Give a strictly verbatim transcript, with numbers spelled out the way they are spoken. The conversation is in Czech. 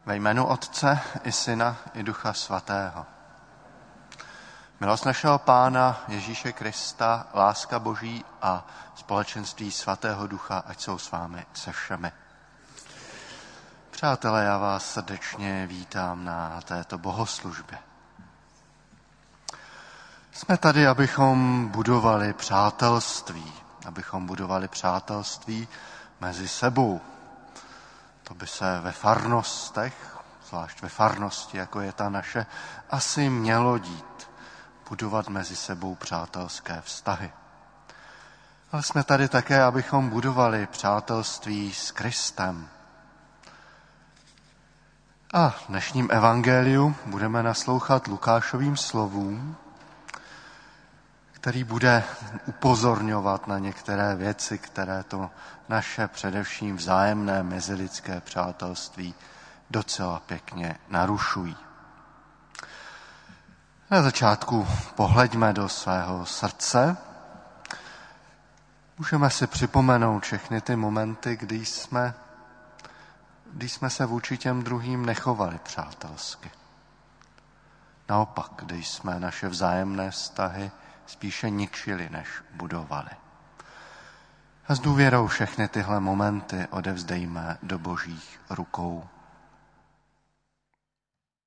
Ve jménu Otce i Syna i Ducha Svatého. Milost našeho Pána Ježíše Krista, láska Boží a společenství Svatého Ducha, ať jsou s vámi se všemi. Přátelé, já vás srdečně vítám na této bohoslužbě. Jsme tady, abychom budovali přátelství, abychom budovali přátelství mezi sebou. To by se ve farnostech, zvlášť ve farnosti, jako je ta naše, asi mělo dít. Budovat mezi sebou přátelské vztahy. Ale jsme tady také, abychom budovali přátelství s Kristem. A v dnešním evangeliu budeme naslouchat Lukášovým slovům, který bude upozorňovat na některé věci, které to naše především vzájemné mezilidské přátelství docela pěkně narušují. Na začátku pohleďme do svého srdce. Můžeme si připomenout všechny ty momenty, kdy jsme, kdy jsme se vůči těm druhým nechovali přátelsky. Naopak, kdy jsme naše vzájemné vztahy spíše ničili, než budovali. A s důvěrou všechny tyhle momenty odevzdejme do Božích rukou.